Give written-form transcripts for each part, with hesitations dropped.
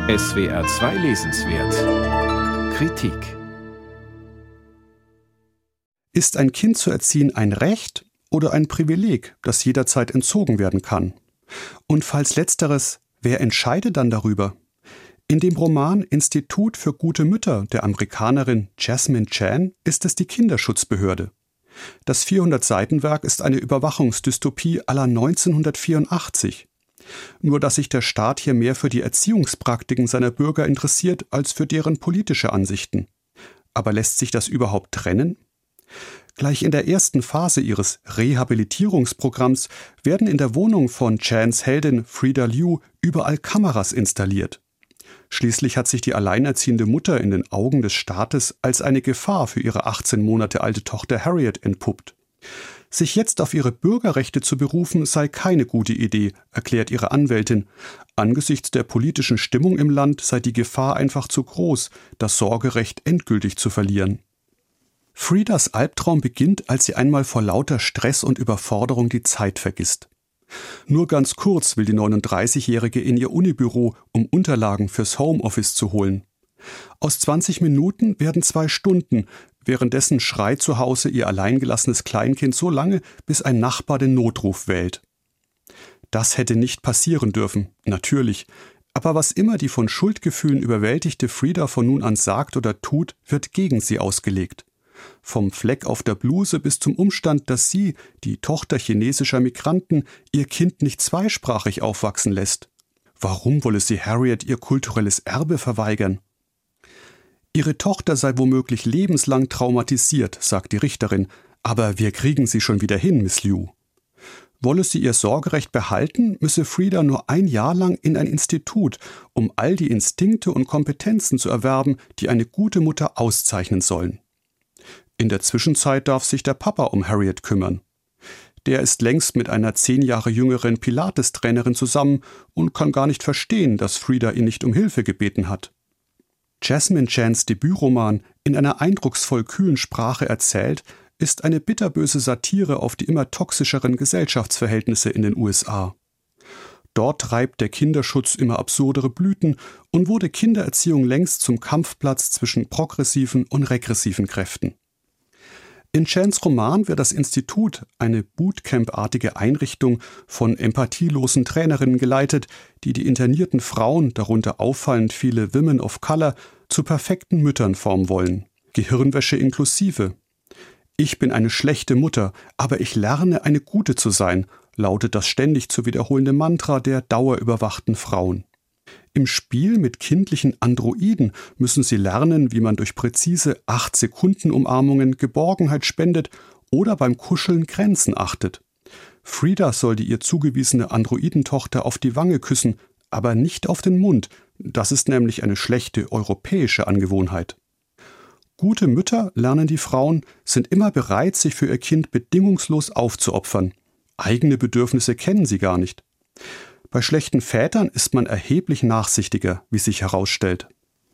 SWR 2 Lesenswert Kritik. Ist ein Kind zu erziehen ein Recht oder ein Privileg, das jederzeit entzogen werden kann? Und falls letzteres, wer entscheidet dann darüber? In dem Roman Institut für gute Mütter der Amerikanerin Jasmine Chan ist es die Kinderschutzbehörde. Das 400-Seiten-Werk ist eine Überwachungsdystopie à la 1984. Nur dass sich der Staat hier mehr für die Erziehungspraktiken seiner Bürger interessiert, als für deren politische Ansichten. Aber lässt sich das überhaupt trennen? Gleich in der ersten Phase ihres Rehabilitierungsprogramms werden in der Wohnung von Chans Heldin Frida Liu überall Kameras installiert. Schließlich hat sich die alleinerziehende Mutter in den Augen des Staates als eine Gefahr für ihre 18 Monate alte Tochter Harriet entpuppt. Sich jetzt auf ihre Bürgerrechte zu berufen, sei keine gute Idee, erklärt ihre Anwältin. Angesichts der politischen Stimmung im Land sei die Gefahr einfach zu groß, das Sorgerecht endgültig zu verlieren. Fridas Albtraum beginnt, als sie einmal vor lauter Stress und Überforderung die Zeit vergisst. Nur ganz kurz will die 39-Jährige in ihr Unibüro, um Unterlagen fürs Homeoffice zu holen. Aus 20 Minuten werden 2 Stunden, währenddessen schreit zu Hause ihr alleingelassenes Kleinkind so lange, bis ein Nachbar den Notruf wählt. Das hätte nicht passieren dürfen, natürlich. Aber was immer die von Schuldgefühlen überwältigte Frida von nun an sagt oder tut, wird gegen sie ausgelegt. Vom Fleck auf der Bluse bis zum Umstand, dass sie, die Tochter chinesischer Migranten, ihr Kind nicht zweisprachig aufwachsen lässt. Warum wolle sie Harriet ihr kulturelles Erbe verweigern? Ihre Tochter sei womöglich lebenslang traumatisiert, sagt die Richterin, aber wir kriegen sie schon wieder hin, Miss Liu. Wolle sie ihr Sorgerecht behalten, müsse Frida nur 1 Jahr lang in ein Institut, um all die Instinkte und Kompetenzen zu erwerben, die eine gute Mutter auszeichnen sollen. In der Zwischenzeit darf sich der Papa um Harriet kümmern. Der ist längst mit einer 10 Jahre jüngeren Pilates-Trainerin zusammen und kann gar nicht verstehen, dass Frida ihn nicht um Hilfe gebeten hat. Jasmine Chans Debütroman, in einer eindrucksvoll kühlen Sprache erzählt, ist eine bitterböse Satire auf die immer toxischeren Gesellschaftsverhältnisse in den USA. Dort treibt der Kinderschutz immer absurdere Blüten und wurde Kindererziehung längst zum Kampfplatz zwischen progressiven und regressiven Kräften. In Chans Roman wird das Institut, eine Bootcamp-artige Einrichtung, von empathielosen Trainerinnen geleitet, die die internierten Frauen, darunter auffallend viele Women of Color, zu perfekten Müttern formen wollen. Gehirnwäsche inklusive. Ich bin eine schlechte Mutter, aber ich lerne, eine gute zu sein, lautet das ständig zu wiederholende Mantra der dauerüberwachten Frauen. Im Spiel mit kindlichen Androiden müssen sie lernen, wie man durch präzise 8-Sekunden-Umarmungen Geborgenheit spendet oder beim Kuscheln Grenzen achtet. Frida soll die ihr zugewiesene Androidentochter auf die Wange küssen, aber nicht auf den Mund. Das ist nämlich eine schlechte europäische Angewohnheit. Gute Mütter, lernen die Frauen, sind immer bereit, sich für ihr Kind bedingungslos aufzuopfern. Eigene Bedürfnisse kennen sie gar nicht. Bei schlechten Vätern ist man erheblich nachsichtiger, wie sich herausstellt.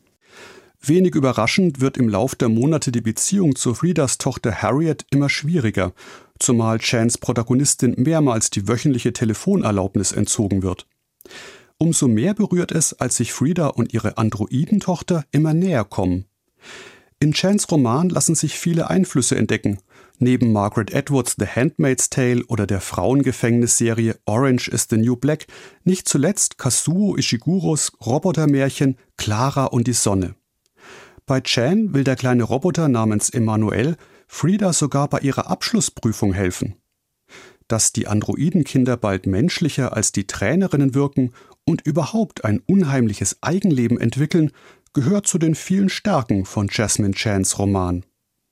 Wenig überraschend wird im Lauf der Monate die Beziehung zu Fridas Tochter Harriet immer schwieriger, zumal Chans Protagonistin mehrmals die wöchentliche Telefonerlaubnis entzogen wird. Umso mehr berührt es, als sich Frida und ihre Androidentochter immer näher kommen. In Chans Roman lassen sich viele Einflüsse entdecken. Neben Margaret Atwoods The Handmaid's Tale oder der Frauengefängnisserie Orange is the New Black nicht zuletzt Kazuo Ishiguros Robotermärchen Clara und die Sonne. Bei Chan will der kleine Roboter namens Emmanuel Frida sogar bei ihrer Abschlussprüfung helfen. Dass die Androidenkinder bald menschlicher als die Trainerinnen wirken und überhaupt ein unheimliches Eigenleben entwickeln, gehört zu den vielen Stärken von Jasmine Chans Roman.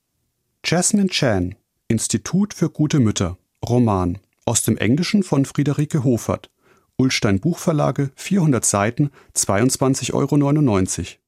Jasmine Chan, Institut für gute Mütter, Roman, aus dem Englischen von Friederike Hofert, Ullstein Buchverlage, 400 Seiten, 22,99 €.